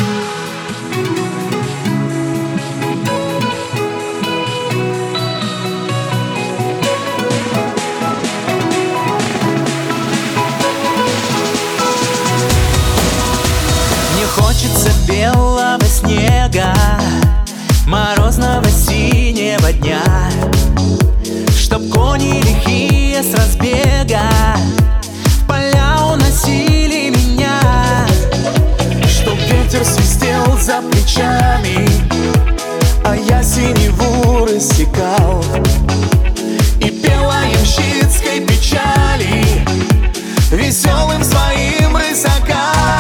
Хочется белого снега, морозного синего дня, чтоб кони лихие с разбега в поля уносили меня, чтоб ветер свистел за плечами, а я синеву рассекал и пел о ямщицкой печали веселым своим рысакам.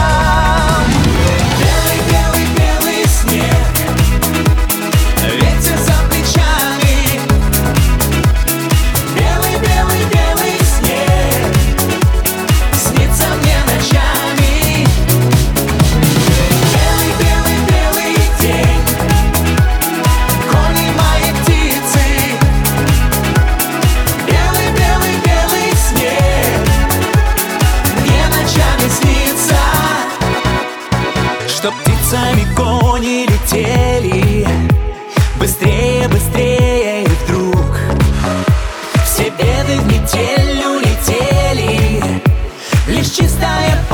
Чтоб птицами кони летели быстрее, быстрее, и вдруг все беды в метель улетели. Лишь чистая